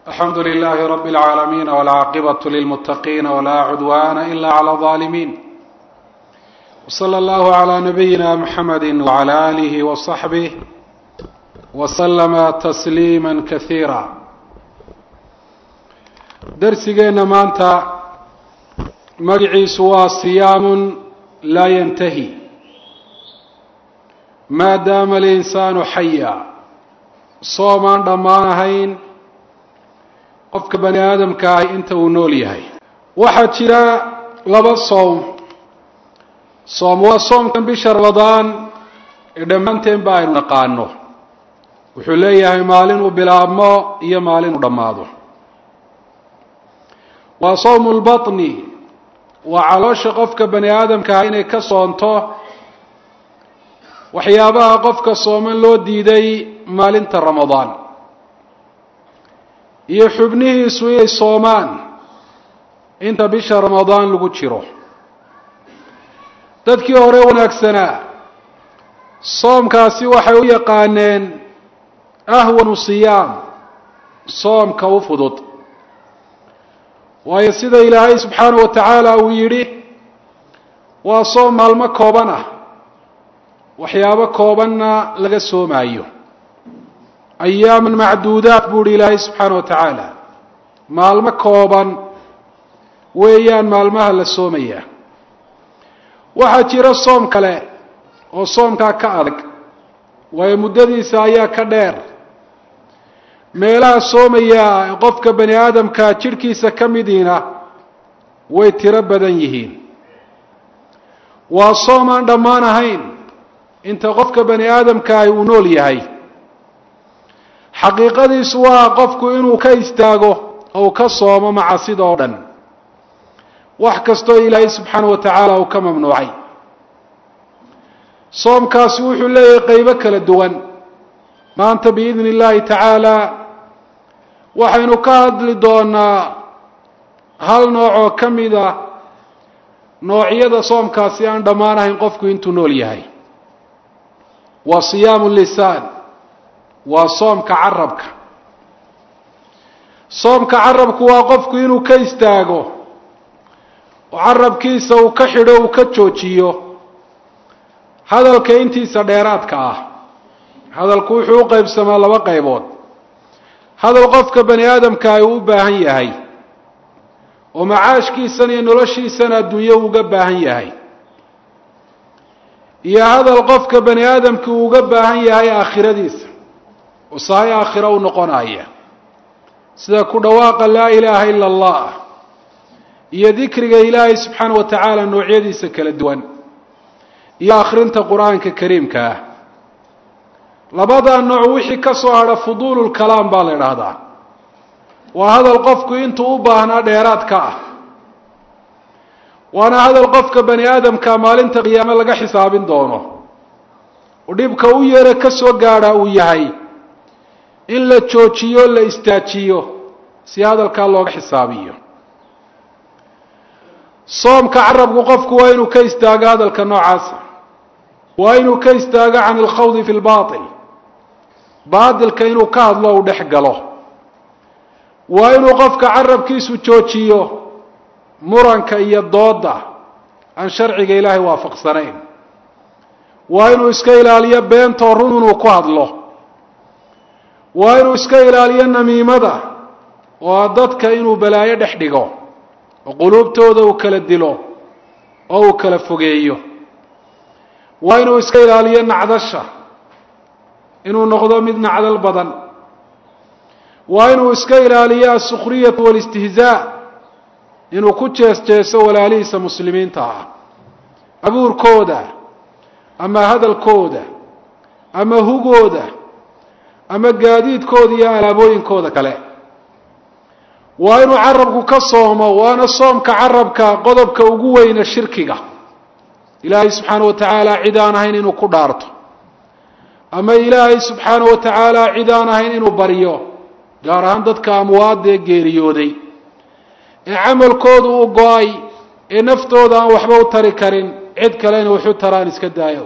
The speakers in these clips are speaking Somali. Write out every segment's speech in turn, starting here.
الحمد لله رب العالمين والعاقبة للمتقين ولا عدوان إلا على الظالمين وصلى الله على نبينا محمد وعلى آله وصحبه وسلم تسليما كثيرا درسنا maanta magaciisu waa صيام لا ينتهي ما دام الإنسان حيا soomaan dhammaanahayn qofka bani aadamka ah inta uu nool yahay waxaa jira laba soom waa soomkan bisha Ramadaan ee dhammaanteen baa aynu naqaano wuxuu leeyahay maalin uu bilaabmo iyo maalin uu dhammaado waa soomul batni waa caloosha qofka bani aadamka ah inay ka soonto waxyaabaha qofka sooman loo diiday maalinta Ramadaan iyo xubnihiisu inay soomaan inta bisha Ramadaan lagu jiro dadkii hore wanaagsanaa soomkaasi waxay u yaqaaneen ahwanu siyaam soomka u fudud waayo sida Ilaahay subxaanahu wa tacaala uu yidhi waa soom maalmo kooban ah waxyaabo koobanna laga soomaayo أيام معدودات بوري الله سبحانه وتعالى مالما كوبان ويان مالمها للسومية وحاجر الصوم كلا والصوم كأذك ويمددي سايا كدير ميلا السومية قفك بني آدم كاتشركي سكمدينة ويتربدا يهين والصوم عندما هين انت قفك بني آدم كايونول يهي xaqiiqadiisu waa qofku inuu ka istaago oo ka soomo macaasida oo dhan wax kasto Ilaahay subxaanahu wa ta'ala uu ka mamnuucay soomkaasi wuxuu leeyahay qaybo kala duwan maanta biidhnillaahi ta'ala waxaynu ka hadli doonaa hal nooc oo kamid ah noocyada soomkaasi aan dhammaanayn qofku intuu nool yahay waa siyaamul lisaan waa soomka carabka waa qofku inuu ka istaago oo carabkiisa uu ka xidho uu ka joojiyo hadalka intiisa dheeraadka ah hadalku wuxuu u qaybsamaa laba qaybood hadal qofka bani aadamka ay u baahan yahay oo macaashkiisa iyo noloshiisa adduunyo uga baahan yahay iyo hadal qofka bani aadamka uga baahan yahay aakhiradiisa وصايا آخرة ونقنايا سيدا كدواق لا إله إلا الله يا ذكر إلهي سبحانه وتعالى نوعيدي سكال الدوان يا آخرين قرآن كريم كاه لبدا النوع وحي كسو على فضول الكلام بالي هذا وهذا القفك انتو أباهنا ديرات كاه وانا هذا القفك بني آدم كامال انت قياما لقى حساب دونه وديبك ويرا كسو قارا ويهي in la joojiyo la istaajiyo si hadalka looga xisaabiyo soomka carabku qofku waa inuu ka istaago hadalka noocaas waa inuu ka istaago can al-khawd fi al-batil baadilka inuu ka hadlo oo dhex galo waa inuu qofka carabkiisu joojiyo muranka iyo dooda aan sharciga Ilaahay waafaqsanayn waa inuu iska ilaaliyo beenta run inuu ku hadlo waa inuu iska ilaaliyo namiimada oo dadka inuu balaayo dhex dhigo oo qulubtooda uu kala dilo oo uu kala fogeeyo waa inuu iska ilaaliyo nacdasha inuu noqdo mid nacdal badan waa inuu iska ilaaliyo as-sukhriyah wal istihzaa inuu ku jeesjeeso walaalihiisa muslimiinta ah abuurkooda ama hadalkooda ama hugooda ama gaadiidkooda iyo alaabooyinkooda kale waa inuu carabku ka soomo waana soomka carabka qodobka ugu weyn shirkiga Ilaahay subxaanahu wa ta'ala cidaan ahayn inuu ku dhaarto ama Ilaahay subxaanahu wa ta'ala cidaan ahayn inuu bariyo gaar ahaan dadka amwaadda geeriyooday ee amalkoodu u go'ay ee naftooda aan waxba u tari karin cid kale inuu wuxuu taraan iska daayo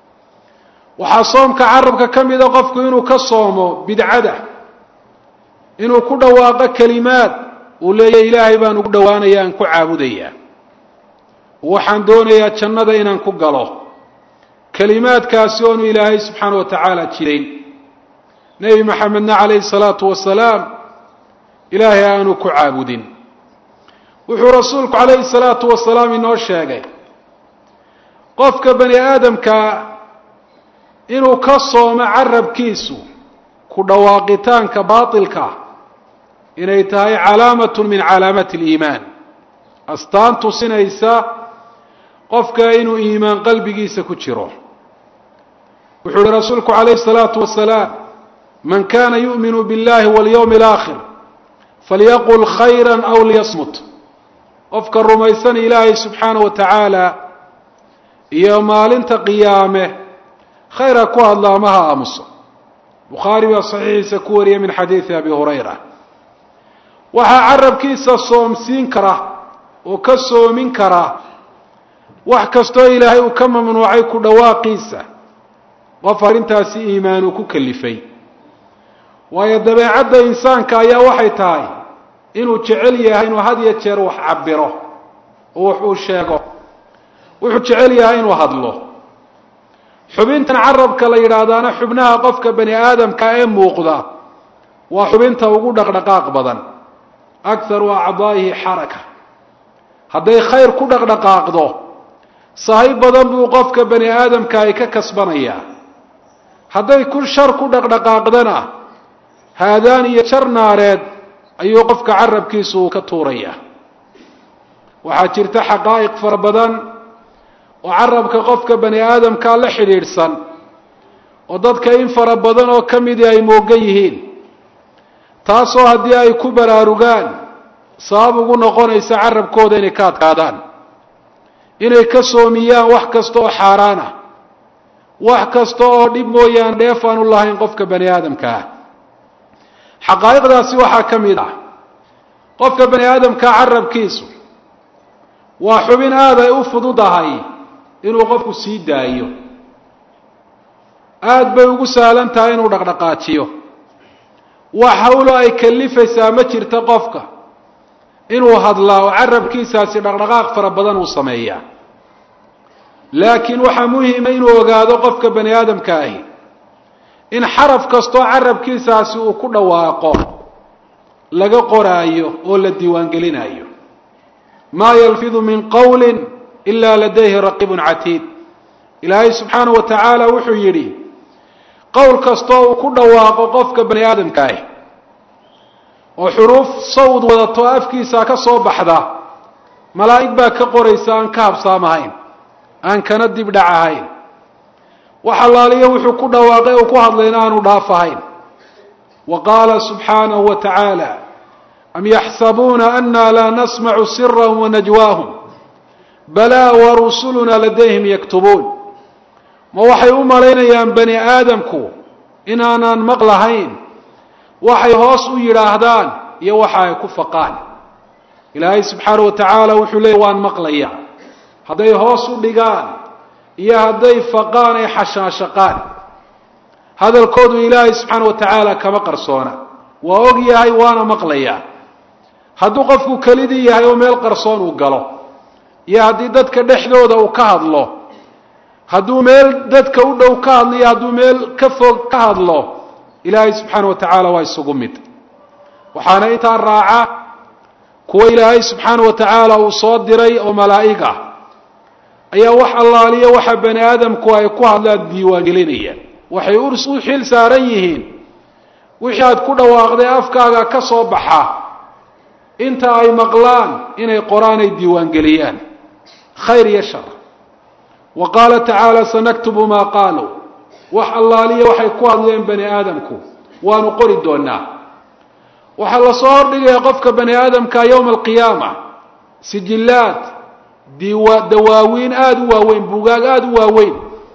waxaa soomka carabka kamida qofku inuu ka soomo bidcada inuu ku dhawaaqo kalimaad uu leeyahay ilaahay baan ugu dhowaanayaa aan ku caabudayaa waxaan doonayaa jannada inaan ku galo kalimaadkaasi oonu ilaahay subxaanahu wa tacaala jidayn nebi maxamedna calayhi salaatu wasalaam ilaahay aanu ku caabudin wuxuu rasuulku calayhi salaatu wasalaam inoo sheegay qofka bani aadamka inuu ka soomo carabkiisu ku dhawaaqitaanka baatilka inay tahay calaamatun min calaamaati aliimaan astaan tusinaysa qofka inuu iimaan qalbigiisa ku jiro wuxuu uhi rasuulku calayhi salaatu wasalaam man kana yu'minu biاllahi walyawmi alaakhir falyaqul khayra aw liyasmut qofka rumaysan ilaahay subxaanahu wa tacaala iyo maalinta qiyaame khayra ku hadla ama ha aamuso bukhaari baa saxiixiisa ku wariyay min xadiidi abi hurayra waxaa carabkiisa soomsiin kara oo ka soomin kara wax kastoo ilaahay uu ka mamnuucay ku dhawaaqiisa qof arrintaasi iimaanu ku kalifay waayo dabeecadda insaanka ayaa waxay tahay inuu jecel yahay inuu had iyo jeer wax cabiro oo wax uu sheego wuxuu jecel yahay inuu hadlo xubintan carabka la yidhaahdaana xubnaha qofka bani aadamka ee muuqda waa xubinta ugu dhaqdhaqaaq badan akharu acdaa'ihi xaraka hadday khayr ku dhaqdhaqaaqdo sahay badan buu qofka bani aadamka ay ka kasbanayaa hadday ku shar ku dhaqdhaqaaqdana haadaan iyo jar naareed ayuu qofka carabkiisu ka tuuraya waxaa jirta xaqaa'iq fara badan oo carabka qofka bani aadamka la xidhiidhsan oo dadka in fara badan oo ka midii ay moogan yihiin taasoo haddii ay ku baraarugaan sabab ugu noqonaysa carabkooda inay ka adkaadaan inay ka soomiyaan wax kasta oo xaaraan ah wax kasta oo dhib mooyaan dheef aan u lahayn qofka bani aadamka ah xaqaa'iqdaasi waxaa ka mid ah qofka bani aadamka carabkiisu waa xubin aad ay u fududahay inuu qofku sii daayo aad bay ugu sahlan tahay inuu dhaqdhaqaajiyo wax hawlo ay kalifaysaa ma jirta qofka inuu hadlaa oo carabkiisaasi dhaqdhaqaaq fara badan uu sameeyaa laakiin waxaa muhima inuu ogaado qofka bani aadamka ahi in xaraf kastoo carabkiisaasi uu ku dhawaaqo laga qoraayo oo la diiwaangelinayo maa yalfidu min qawlin ilaa ladayhi raqiibun catiid ilaahay subxaanahu wa tacaala wuxuu yidhi qowl kastoo uu ku dhawaaqo qofka bani aadamka ahi oo xuruuf sawd wadato afkiisa ka soo baxda malaa'ig baa ka qoraysa aan ka habsaamahayn aan kana dib dhac ahayn wax allaaliyo wuxuu ku dhawaaqay oo ku hadlayna aanu dhaaf ahayn wa qaala subxaanahu wa tacaala am yaxsabuuna anna laa nasmacu sirahum wa najwaahum balaa warusuluna ladayhim yaktubuun ma waxay u malaynayaan bani aadamku inaanaan maqlahayn waxay hoos u yidhaahdaan iyo waxa ay ku faqaan ilaahay subxaanahu wa tacaala wuxuu leeyahy waan maqlaya hadday hoos u dhigaan iyo hadday faqaan ay xashaashaqaan hadalkoodu ilaahay subxaanahu wa tacaala kama qarsoona waa og yahay waana maqlaya hadduu qofku kelidii yahay oo meel qarsoon uu galo iyo haddii dadka dhexdooda uu ka hadlo hadduu meel dadka u dhow ka hadlo iyo hadduu meel ka fog ka hadlo ilaahay subxaana wa tacaala waa isugu mid waxaana intaa raaca kuwa ilaahay subxaana wa tacaala uu soo diray oo malaa'ig ah ayaa wax allaaliyo waxa bani aadamku ay ku hadlaan diiwaangelinayaan waxay u xil saaran yihiin wixii aad ku dhawaaqday afkaaga ka soo baxa inta ay maqlaan inay qoraan ay diiwaangeliyaan khayr iyo shar wa qaala tacaala sanaktubu maa qaaluu wax allaaliyo waxay ku hadleen bani aadamku waanu qori doonaa waxaa la soo hordhigaya qofka bani aadamka yowma alqiyaama sijillaad dawaawiin aada u waaweyn buugaag aada u waaweyn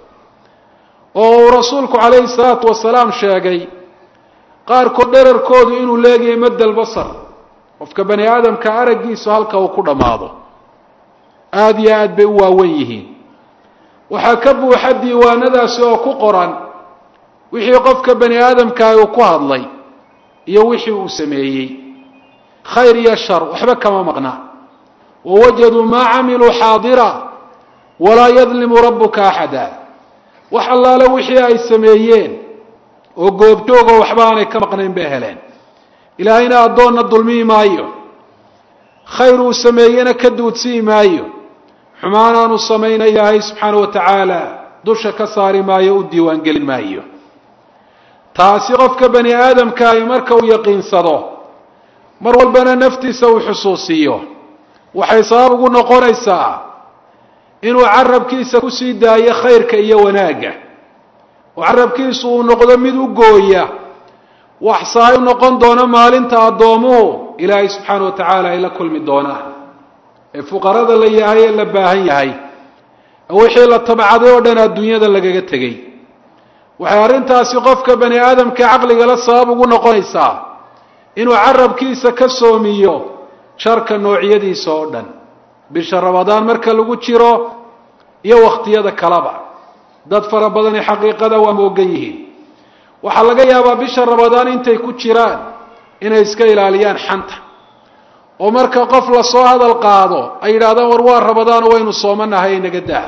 oo uu rasuulku calayhi salaatu wasalaam sheegay qaarkood dherarkoodu inuu leegahay madal basar qofka bani aadamka araggiisu halka uu ku dhammaado aada iyo aad bay u waaweyn yihiin waxaa ka buuxa diiwaanadaasi oo ku qoran wixii qofka bani aadamkaa uu ku hadlay iyo wixii uu sameeyey khayr iyo shar waxba kama maqna wawajaduu maa camiluu xaadira walaa yadlimu rabbuka axada wax allaale wixii ay sameeyeen oo goobjooga waxba aanay ka maqnayn bay heleen ilaahayna addoonna dulmii maayo khayr uu sameeyena ka duudsii maayo xumaanaanu samayna ilaahay subxaana wa tacaala dusha ka saari maayo u diiwaangelin maayo taasi qofka bani aadamka ay marka uu yaqiinsado mar walbana naftiisa uu xusuusiyo waxay sabab ugu noqonaysaa inuu carabkiisa kusii daayo khayrka iyo wanaagga oo carabkiisu uu noqdo mid u gooya wax saay u noqon doona maalinta addoomuhu ilaahay subxaana wa tacaala ay la kulmi doonaan ee fuqarada la yahay ee la baahan yahay wixii la tabcaday oo dhan adduunyada lagaga tegey waxay arrintaasi qofka bani aadamka caqliga la sabab ugu noqonaysaa inuu carabkiisa ka soomiyo sharka noocyadiisa oo dhan bisha ramadaan marka lagu jiro iyo wakhtiyada kaleba dad fara badani xaqiiqada waa moogan yihiin waxaa laga yaabaa bisha ramadaan intay ku jiraan inay iska ilaaliyaan xanta oo marka qof la soo hadal qaado ay yidhaahdaan war waa ramadaan waynu soomanahay inaga daa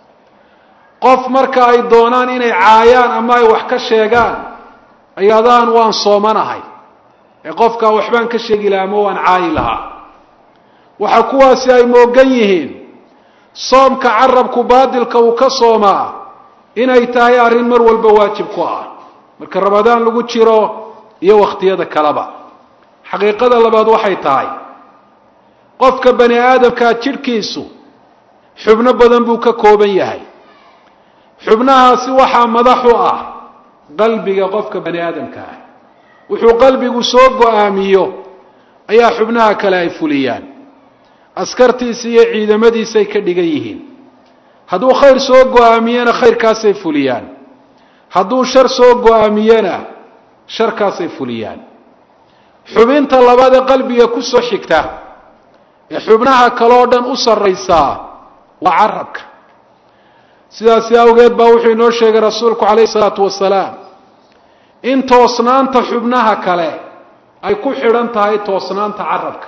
qof marka ay doonaan inay caayaan ama ay wax ka sheegaan ay yidhahdaan waan soomanahay ee qofkaa waxbaan ka sheegi lahaa ama waan caayi lahaa waxa kuwaasi ay moogan yihiin soomka carabku baadilka uu ka soomaa inay tahay arrin mar walba waajib ku ah marka ramadaan lagu jiro iyo wakhtiyada kaleba xaqiiqada labaad waxay tahay qofka bani aadamkaa jidhkiisu xubno badan buu ka kooban yahay xubnahaasi waxaa madax u ah qalbiga qofka bani aadamka ah wuxuu qalbigu soo go-aamiyo ayaa xubnaha kale ay fuliyaan askartiisa iyo ciidamadiisay ka dhigan yihiin hadduu khayr soo go-aamiyena khayrkaasay fuliyaan hadduu shar soo go-aamiyena sharkaasay fuliyaan xubinta labaad ee qalbiga ku soo xigta ee xubnaha kaloo dhan u sarraysaa waa carabka sidaasi awgeed baa wuxuu inoo sheegay rasuulku calayhi salaatu wasalaam in toosnaanta xubnaha kale ay ku xidhan tahay toosnaanta carabka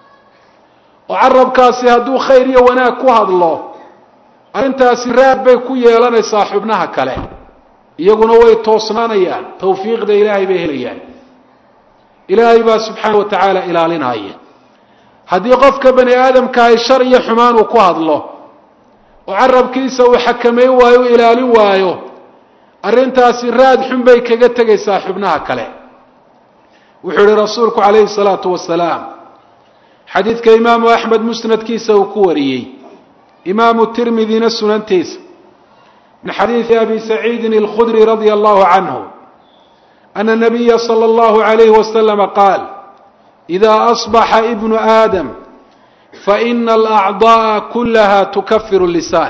oo carabkaasi hadduu khayr iyo wanaag ku hadlo arrintaasi raad bay ku yeelanaysaa xubnaha kale iyaguna way toosnaanayaan tawfiiqda ilaahay bay helayaan ilaahay baa subxaana wa tacaala ilaalinaya haddii qofka bani aadamka ay shar iyo xumaan uu ku hadlo oo carabkiisa uu xakameyn waayo u ilaalin waayo arrintaasi raad xun bay kaga tegaysaa xubnaha kale wuxuu yihi rasuulku calayhi salaatu wasalaam xadiidka imaamu axmed musnadkiisa uu ku wariyey imaamu tirmidina sunantiisa min xadiidi abi saciidin alkhudri radia allahu canhu ana nabiya sala allahu calayhi wasalama qaal idaa asbaxa ibnu aadam faina alacdaa'a kullaha tukafiru lisaan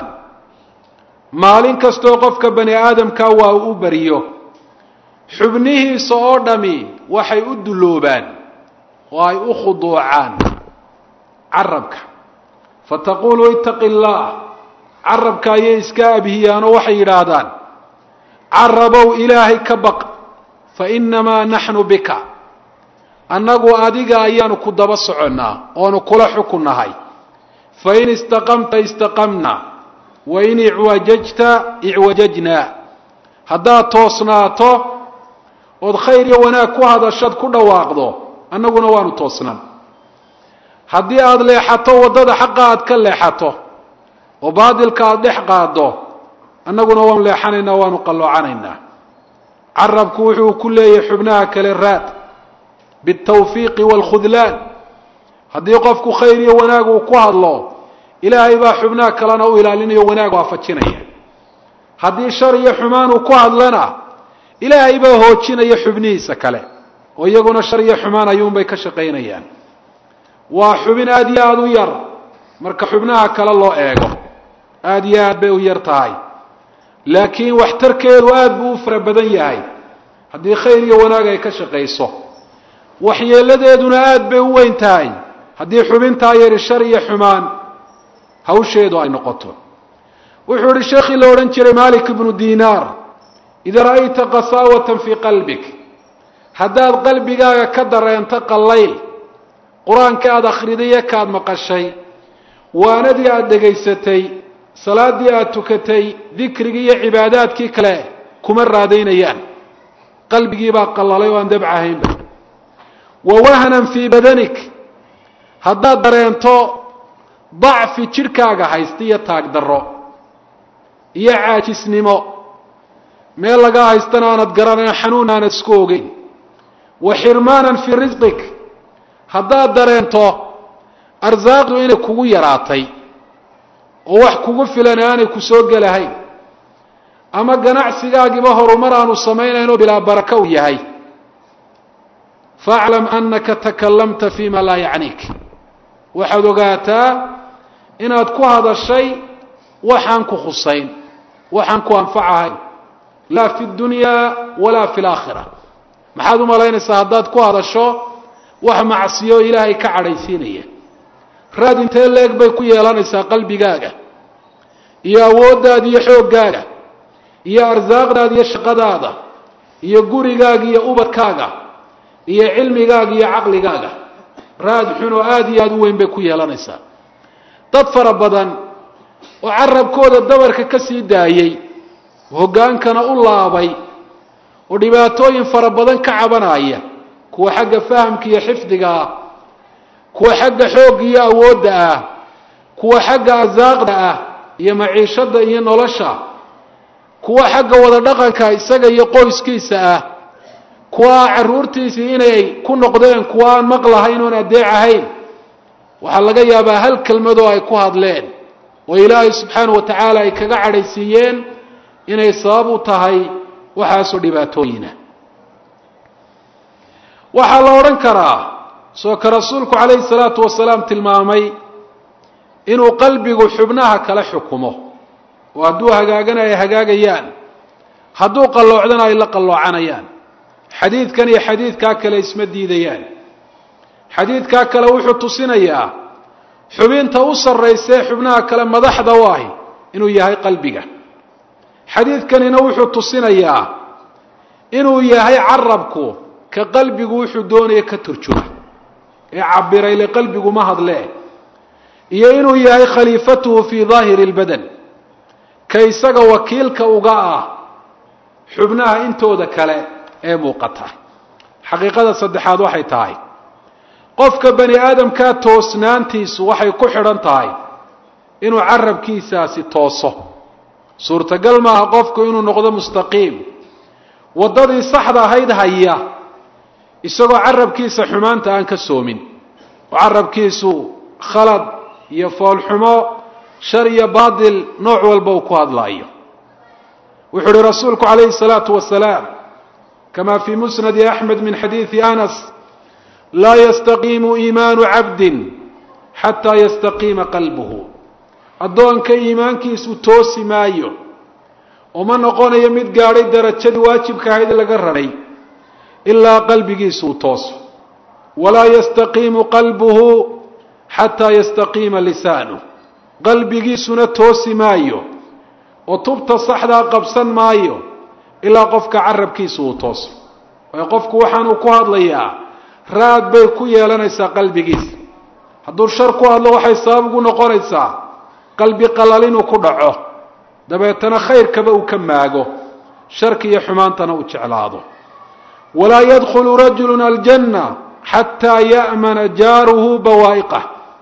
maalin kastoo qofka bani aadamka waa u bariyo xubnihiisa oo dhami waxay u dulloobaan oo ay u khuduucaan carabka fataqulu ittaqi اllah carabka ayay iska abhiyaanoo waxay yidhaahdaan carabow ilaahay ka baq fainamaa naxnu bika annagu adiga ayaanu ku daba soconnaa oonu kula xukunnahay fain istaqamta istaqamna wain icwajajta icwajajna haddaad toosnaato ood khayr iyo wanaag ku hadashad ku dhawaaqdo annaguna waanu toosnan haddii aada leexato waddada xaqa aad ka leexato oo baadilka aada dhex qaado annaguna waanu leexanaynaa waanu qalloocanaynaa carabku wuxuu ku leeyahay xubnaha kale raad biالtawfiiqi wاlkhudlaan haddii qofku khayr iyo wanaag uu ku hadlo ilaahay baa xubnaha kalena u ilaalinayo wanaag waafajinaya haddii shar iyo xumaan uu ku hadlana ilaahay baa hoojinaya xubnihiisa kale oo iyaguna shar iyo xumaan ayuunbay ka shaqaynayaan waa xubin aada iyo aada u yar marka xubnaha kale loo eego aada iyo aad bay u yar tahay laakiin waxtarkeedu aada buu u fara badan yahay haddii khayr iyo wanaag ay ka shaqayso waxyeeladeeduna aada bay u weyn tahay haddii xubintaa yari shar iyo xumaan hawsheedu ay noqoto wuxuu ihi sheekhii la odhan jiray malik ibnu dinaar idaa ra'ayta qasaawatan fii qalbik haddaad qalbigaaga ka dareento qallayl qur-aanka aada akhriday kaad maqashay waanadii aada dhegaysatay salaadii aada tukatay dikrigii iyo cibaadaadkii kale kuma raadaynayaan qalbigii baa qallalay oo aan dabca ahaynba wawahnan fii badanik haddaad dareento dacfi jidhkaaga haysta iyo taag darro iyo caajisnimo meel lagaa haystana aanad garanayn xanuun aanad isku ogeyn wa xirmaanan fii risqik haddaad dareento arsaaqdu inay kugu yaraatay oo wax kugu filan aanay ku soo gelahayn ama ganacsigaagiba horumar aanu samaynaynoo bilaa baraka uu yahay faaclam annaka takallamta fima laa yacniik waxaad ogaataa inaad ku hadashay waxaan ku khusayn waxaan ku anfacahayn laa fi dunyaa walaa fi laakhira maxaad u malaynaysaa haddaad ku hadasho wax macsiyo ilaahay ka cadhaysiinaya raad intee leeg bay ku yeelanaysaa qalbigaaga iyo awooddaada iyo xooggaaga iyo arsaaqdaada iyo shaqadaada iyo gurigaaga iyo ubadkaaga iyo cilmigaaga iyo caqligaaga raad xun oo aada iyo aada u weyn bay ku yeelanaysaa dad fara badan oo carabkooda dabarka ka sii daayey hoggaankana u laabay oo dhibaatooyin fara badan ka cabanaya kuwa xagga fahamka iyo xifdiga ah kuwa xagga xoogga iyo awoodda ah kuwa xagga arsaaqda ah iyo maciishada iyo nolosha kuwa xagga wada dhaqanka isaga iyo qoyskiisa ah kuwa carruurtiisii inay ku noqdeen kuwa aan maqlahayn oon adeec ahayn waxaa laga yaabaa hal kelmadoo ay ku hadleen oo ilaahay subxaanahu wa tacaala ay kaga cadhaysiiyeen inay sabab u tahay waxaasoo dhibaatooyina waxaa la odhan karaa soo ka rasuulku calayhi salaatu wasalaam tilmaamay inuu qalbigu xubnaha kala xukumo oo hadduu hagaagana ay hagaagayaan hadduu qalloocdana ay la qalloocanayaan xadiidkan iyo xadiidkaa kale isma diidayaan xadiidkaa kale wuxuu tusinayaa xubinta u sarraysee xubnaha kale madaxda u ahi inuu yahay qalbiga xadiidkanina wuxuu tusinayaa inuu yahay carabku ka qalbigu wuxuu doonaya ka turjuma ee cabiray le qalbigu ma hadlee iyo inuu yahay khaliifatuhu fii daahiri اlbadan ka isaga wakiilka uga ah xubnaha intooda kale ee muuqata xaqiiqada saddexaad waxay tahay qofka bani aadamkaa toosnaantiisu waxay ku xidhan tahay inuu carabkiisaasi tooso suurtagal maaha qofku inuu noqdo mustaqiim waddadii saxda ahayd haya isagoo carabkiisa xumaanta aan ka soomin oo carabkiisu khalad iyo foolxumo shar iyo baatil nooc walba uu ku hadlaayo wuxuu uhi rasuulku calayhi الsalaatu wasalaam kama fii musnadi axmed min xadiidi anas laa yastaqiimu iimaanu cabdin xataa yastaqiima qalbuhu addoonka iimaankiisu toosi maayo oo ma noqonayo mid gaadhay darajadii waajibka ahayd laga raray ilaa qalbigiisu uu tooso walaa yastaqiimu qalbuhu xataa yastaqiima lisaanuh qalbigiisuna toosi maayo oo tubta saxdaa qabsan maayo ilaa qofka carabkiisu uu tooso waayo qofku waxaanuu ku hadlayaa raad bay ku yeelanaysaa qalbigiisa hadduu shar ku hadlo waxay sabab ugu noqonaysaa qalbi qalal inuu ku dhaco dabeetana khayrkaba uu ka maago sharka iyo xumaantana uu jeclaado walaa yadkhulu rajulu aljanna xataa ya'mana jaaruhu bawaa'iqah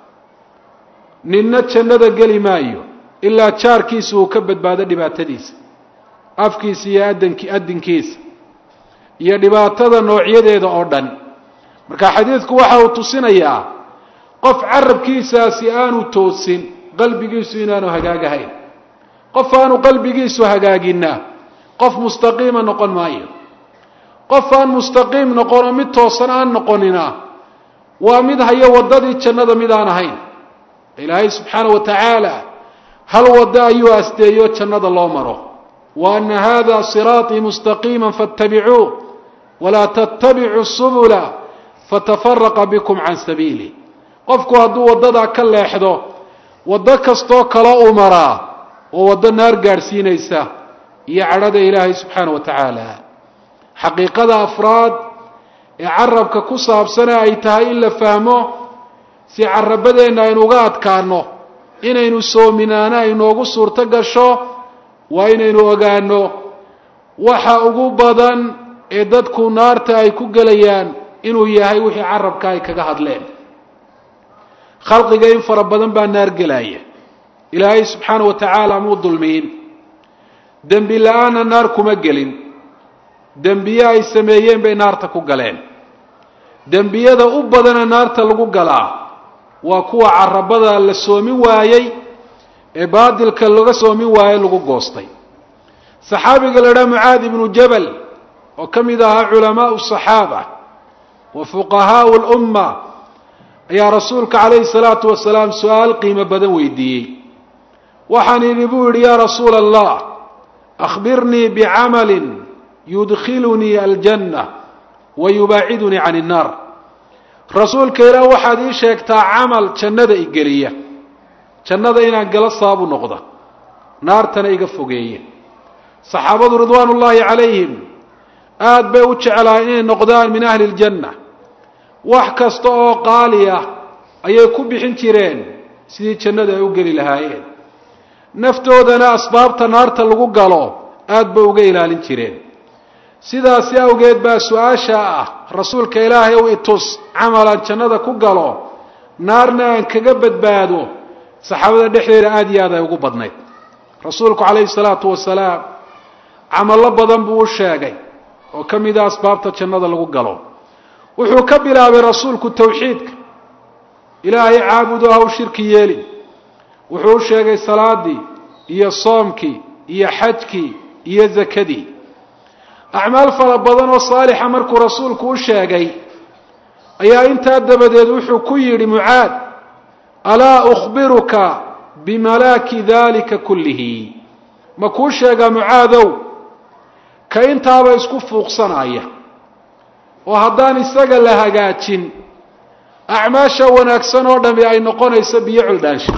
ninna jannada geli maayo ilaa jaarkiisa uu ka badbaado dhibaatadiisa afkiisa iyo adinkiisa iyo dhibaatada noocyadeeda oo dhan marka xadiidku waxa uu tusinayaa qof carabkiisaasi aanu toosin qalbigiisu inaanu hagaagahayn qof aanu qalbigiisu hagaagina qof mustaqiima noqon maayo qof aan mustaqiim noqon oo mid toosan aan noqonina waa mid hayo waddadii jannada mid aan ahayn ilaahay subxaanahu wa tacaala hal waddo ayuu asteeyo jannada loo maro wa ana hada siraaطii mustaqiima faاtabicuuh walaa tatabicuu subula fatafaraqa bikum can sabiili qofku hadduu waddadaa ka leexdo waddo kastoo kale uu maraa oo waddo naar gaadhsiinaysa iyo cadhada ilaahay subxaanahu wa tacaala xaqiiqada afraad ee carabka ku saabsana ay tahay in la fahmo si carabadeenna aynu uga adkaano inaynu soominaana ay noogu suurto gasho waa inaynu ogaano waxa ugu badan ee dadku naarta ay ku gelayaan inuu yahay wixii carabka ay kaga hadleen khalqiga in fara badan baa naar gelaya ilaahay subxaanahu wa tacaala muu dulmiyin dembi la-aanna naar kuma gelin dembiye ay sameeyeen bay naarta ku galeen dembiyada u badana naarta lagu galaa waa kuwa carabada la soomin waayey ee baadilka laga soomin waayey lagu goostay saxaabiga la idhaha mucaad ibnu jabal oo ka mid ahaa culamaau saxaaba wa fuqahaau lumma ayaa rasuulka calayhi salaatu wasalaam su-aal qiimo badan weydiiyey waxaan idhi buu yidhi yaa rasuula allah akhbirnii bicamalin yudkhilunii aljanna wa yubaacidunii can innaar rasuulka ilaah waxaad ii sheegtaa camal jannada igeliya jannada inaan gala saabu noqda naartana iga fogeeya saxaabadu ridwaan ullaahi calayhim aad bay u jeclaayeen inay noqdaan min ahli ljanna wax kasta oo qaali ah ayay ku bixin jireen sidii jannada ay u geli lahaayeen naftoodana asbaabta naarta lagu galo aad bay uga ilaalin jireen sidaasi awgeed baa su-aasha ah rasuulka ilaahay u itus camalaan jannada ku galo naarna aan kaga badbaado saxaabada dhexdeeda aad iyo aad ay ugu badnayd rasuulku calayhi salaatu wasalaam camallo badan buu u sheegay oo ka mid ah asbaabta jannada lagu galo wuxuu ka bilaabay rasuulku tawxiidka ilaahay caabudo ha u shirki yeelin wuxuu u sheegay salaadii iyo soomkii iyo xajkii iyo zakadii acmaal fara badan oo saalixa markuu rasuulku u sheegay ayaa intaa dabadeed wuxuu ku yidhi mucaad alaa ukhbiruka bimalaaki dalika kullihi ma kuu sheegaa mucaadow ka intaaba isku fuuqsanaya oo haddaan isaga la hagaajin acmaasha wanaagsan oo dhami ay noqonayso biyo culdhaansha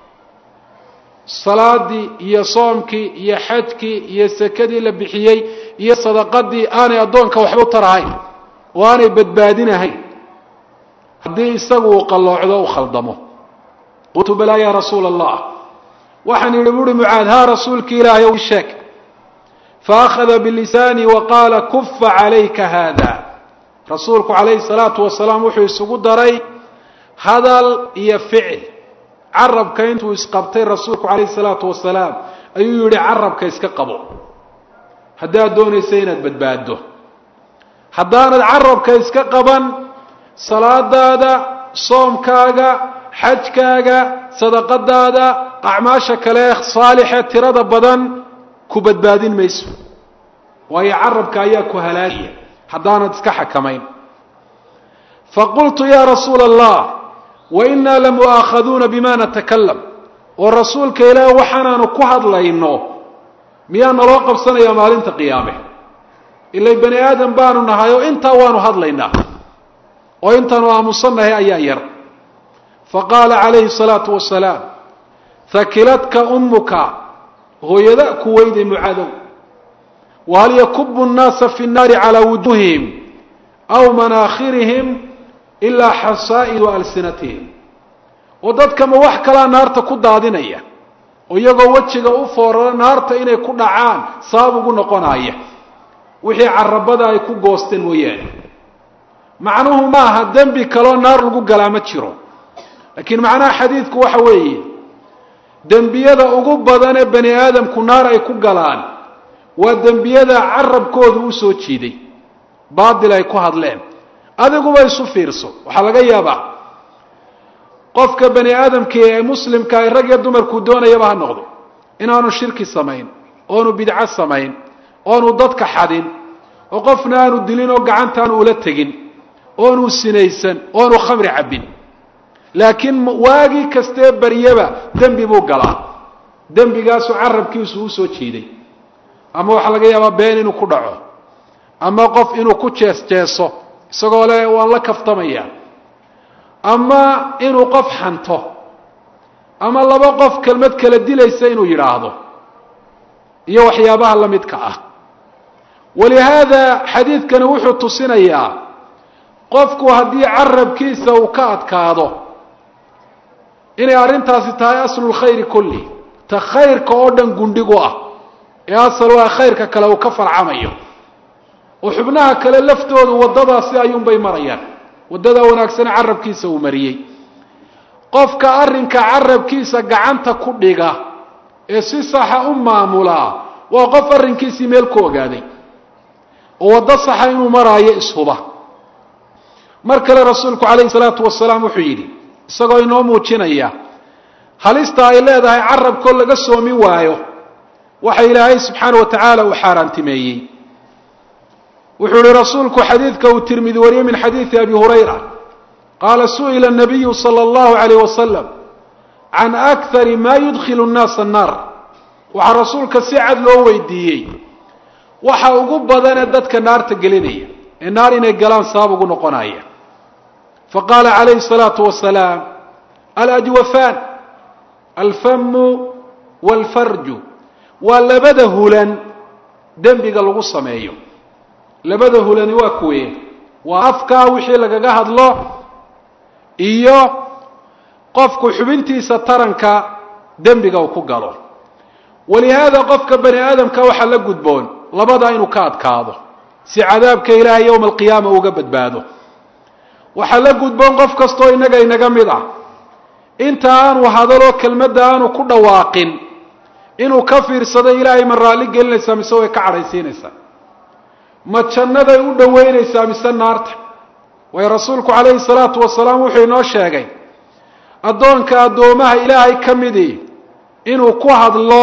salaadii iyo soomkii iyo xajkii iyo sakadii la bixiyey iyo sadaqadii aanay addoonka waxba u tarahayn oo aanay badbaadinahayn haddii isagu uu qalloocdo u khaldamo qultu balaa yaa rasuula allah waxaan yidhi buuhi mucaad haa rasuulki ilaahay ow sheeg faakhada bilisaani wa qaala kufa calayka haada rasuulku calayhi salaatu wasalaam wuxuu isugu daray hadal iyo ficil carabka intuu isqabtay rasuulku calayhi salaatu wasalaam ayuu yidhi carabka iska qabo haddaad doonaysa inaad badbaaddo haddaanad carabka iska qaban salaadaada soomkaaga xajkaaga sadaqadaada acmaasha kale saalixe tirada badan ku badbaadin mayso waayo carabka ayaa ku halaagaya haddaanad iska xakamayn faqultu yaa rasuula allah wainaa lamu'aakhaduuna bima natakalam oo rasuulka ilaah waxaanaanu ku hadlayno miyaa naloo qabsanayaa maalinta qiyaame ilay bani aadam baanu nahay oo intaa waanu hadlaynaa oo intaanu aamusannahay ayaa yar faqaala calayhi salaatu wasalaam hakiladka ummuka hooyada ku weyday mucaadow wahal yakubu nnaasa fi nnaari calaa wujuuhihim aw manaakhirihim ilaa xasaa'idu alsinatihim oo dadkama wax kalaa naarta ku daadinaya oo iyagoo wejiga u foorara naarta inay ku dhacaan sabab ugu noqonaya wixii carabada ay ku goosteen mooyaane macnuhu maaha dembi kaloo naar lagu galaa ma jiro laakiin macnaha xadiidku waxa weeye dembiyada ugu badan ee bani aadamku naar ay ku galaan waa dembiyada carabkoodu u soo jiiday baadil ay ku hadleen adiguba isu fiirso waxaa laga yaabaa qofka bani aadamkii ee muslimka ay rag iyo dumarku doonayaba ha noqdo inaanu shirki samayn oonu bidco samayn oonu dadka xadin oo qofna aanu dilin oo gacantaanu ula tegin oonu sinaysan oonu khamri cabbin laakiin waagii kastee baryaba dembi buu galaa dembigaasuu carabkiisu u soo jiiday ama waxaa laga yaabaa been inuu ku dhaco ama qof inuu ku jees-jeeso isagoo le waan la kaftamaya ama inuu qof xanto ama laba qof kelmad kala dilaysa inuu yidhaahdo iyo waxyaabaha la midka ah walihaada xadiidkani wuxuu tusinayaa qofku haddii carabkiisa uu ka adkaado inay arrintaasi tahay aslul khayri kulli ta khayrka oo dhan gundhigu ah ee asal waa khayrka kale uu ka farcamayo oo xubnaha kale laftoodu waddadaasi ayuunbay marayaan waddada wanaagsan carabkiisa uu mariyey qofka arrinka carabkiisa gacanta ku dhiga ee si saxa u maamula waa qof arrinkiisii meel ku ogaaday oo waddo saxa inuu maraayo ishuba mar kale rasuulku calayhi salaatu wasalaam wuxuu yidhi isagoo inoo muujinaya halista ay leedahay carabkoo laga soomi waayo waxa ilaahay subxaana wa tacaala uu xaaraantimeeyey wuxuu yihi rasuulku xadiidka uu tirmidi wariyey min xadiidi abi hurayra qaala su'ila الnabiyu salى اllahu عalayh wasalam can akari ma yudkilu الnaasa الnaar waxaa rasuulka si cad loo weydiiyey waxa ugu badanee dadka naarta gelinaya ee naar inay galaan sabab ugu noqonaya faqaala calayhi الsalaaةu wasalaam alajwafaan alfamu wاlfarju waa labada hulan dembiga lagu sameeyo labada hulani waa kuwee waa afkaa wixii lagaga hadlo iyo qofku xubintiisa taranka dembiga uu ku galo walihaada qofka bani aadamka waxaa la gudboon labada inuu ka adkaado si cadaabka ilaahay yowma alqiyaama uga badbaado waxaa la gudboon qof kastoo inaga mid ah inta aanu hadaloo kelmadda aanu ku dhawaaqin inuu ka fiirsado ilaahay ma raalli gelinaysaa mise way ka cadhaysiinaysaa ma jannaday u dhoweynaysaa mise naarta waayo rasuulku calayhi salaatu wasalaam wuxuu inoo sheegay addoonka addoomaha ilaahay ka midii inuu ku hadlo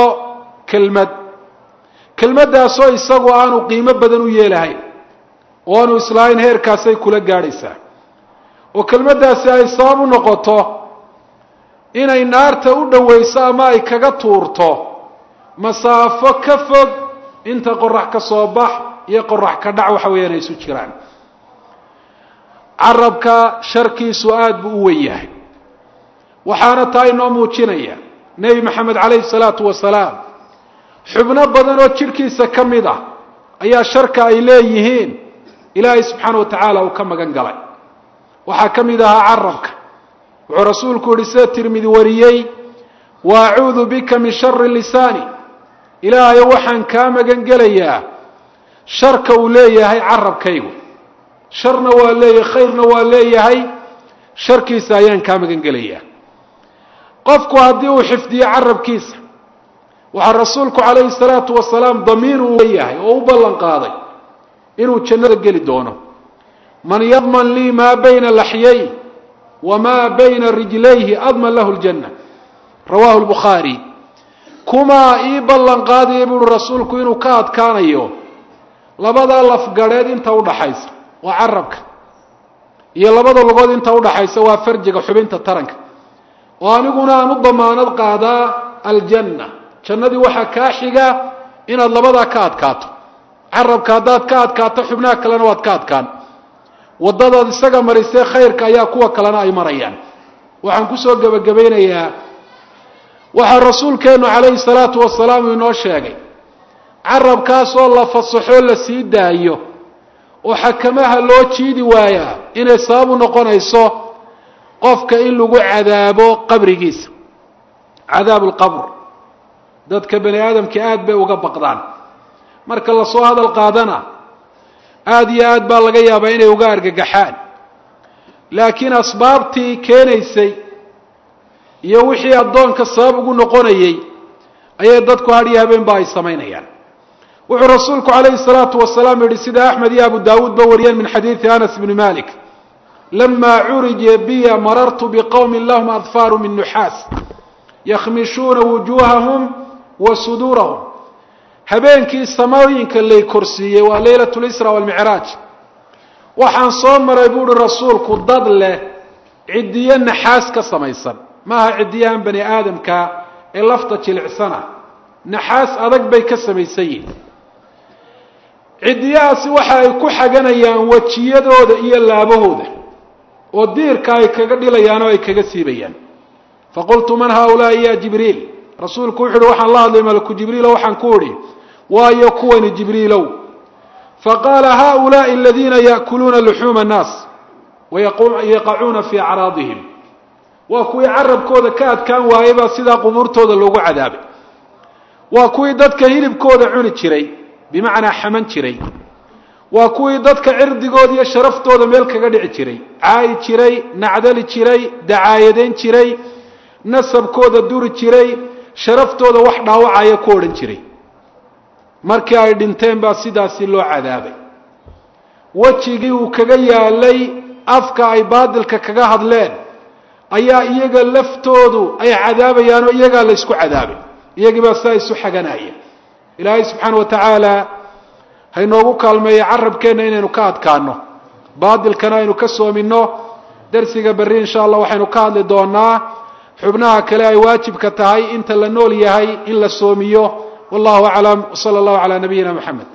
kelmaddaasoo isagu aanu qiimo badan u yeelahayn oo aanu islaahayn heerkaasay kula gaadhaysaa oo kelmaddaasi ay sabab u noqoto inay naarta u dhowayso ama ay kaga tuurto masaafo ka fog inta qorax ka soo bax iyo qorax ka dhac waxa weeyaan ay isu jiraan carabka sharkiisu aada buu u weyn yahay waxaana taa inoo muujinaya nebi maxamed calayhi salaatu wasalaam xubno badan oo jidhkiisa ka mid ah ayaa sharka ay leeyihiin ilaahay subxaana wa tacaala uu ka magan galay waxaa ka mid ahaa carabka wuxuu rasuulku yihi sida tirmidi wariyey wa acuudu bika min shari lisaani ilaahayo waxaan kaa magan gelayaa sharka uu leeyahay carabkaygu sharna waa leeyahay khayrna waa leeyahay sharkiisa ayaan kaa magan gelayaa qofku haddii uu xifdiyo carabkiisa waxaa rasuulku calayhi salaatu wasalaam damiin uu leeyahay oo u ballan qaaday inuu jannada geli doono man yadman lii maa bayna laxyay wamaa bayna rijlayhi adman lahu ljanna rawaahu lbukhaari kumaa ii ballan qaadaya buuhi rasuulku inuu ka adkaanayo labada lafgadheed inta udhaxaysa waa carabka iyo labada lugood inta udhaxaysa waa farjiga xubinta taranka oo aniguna aan u damaanad qaadaa aljanna jannadii waxaa kaa xiga inaad labadaa ka adkaato carabka haddaad ka adkaato xubnaha kalena waad ka adkaan waddadaad isaga marisee khayrka ayaa kuwa kalena ay marayaan waxaan kusoo gebagabaynayaa waxaa rasuulkeennu calayhi salaatu wasalaam inoo sheegay carabkaasoo la fasaxoo la sii daayo oo xakamaha loo jiidi waayaa inay sabab u noqonayso qofka in lagu cadaabo qabrigiisa cadaabu lqabr dadka bani aadamka aada bay uga baqdaan marka lasoo hadal qaadana aada iyo aad baa laga yaabaa inay uga argagaxaan laakiin asbaabtii keenaysay iyo wixii addoonka sabab ugu noqonayay ayay dadku had iyo habeenba ay samaynayaan wuxuu rasuulku calayhi salaatu wasalaam yihi sida axmed iyo abu daawuud ba wariyeen min xadiidi anas bni malik lama curija biya marartu biqowmin lahum adfaaru min nuxaas yakhmishuuna wujuuhahum wa suduurahum habeenkii samooyinka lay korsiiyey waa leylat lisra walmicraaj waxaan soo maray buuhi rasuulku dad leh ciddiyo naxaas ka samaysan maaha ciddiyahan bani aadamka ee lafta jilicsana naxaas adag bay ka samaysan yihin ciddiyahaasi waxa ay ku xaganayaan wejiyadooda iyo laabahooda oo diirka ay kaga dhilayaan oo ay kaga siibayaan faqultu man haaulaai ya jibriil rasuulku wuxu uhi waxaan la hadlay malaku jibriilo waxaan ku idhi waayo kuwani jibriilow faqaala haaulaai aladiina ya'kuluuna luxuuma annaas ويقعون في أعراضهم وكوي عرب كودا كاد كان وايبا سيدا قبور تودا لوغو عذابي وكوي دادك هيلب كودا عوني جري بمعنى حمن جري وكوي دادك عردي قودي شرف تودا ميلك قدع جري عاي جري نعدل جري دعايدين جري نسب كودا دور جري شرف تودا وحدا وعايا كودا جري markii ay dhinteen baa sidaasi loo cadaabay wajigii uu kaga yaalay afka ay baadilka kaga hadleen ayaa iyaga laftoodu ay cadaabayaan oo iyaga la isku cadaabay iyagii baa saa isu xaganaya ilaahay subxaanahu wa ta'ala hay noogu kaalmeeyo carabkeena inaynu ka adkaano baadilkana aynu ka soomino darsiga bari insha Allah waxaynu ka hadli doonaa xubnaha kale ay waajibka tahay inta la nool yahay in la soomiyo والله أعلم وصلى الله على نبينا محمد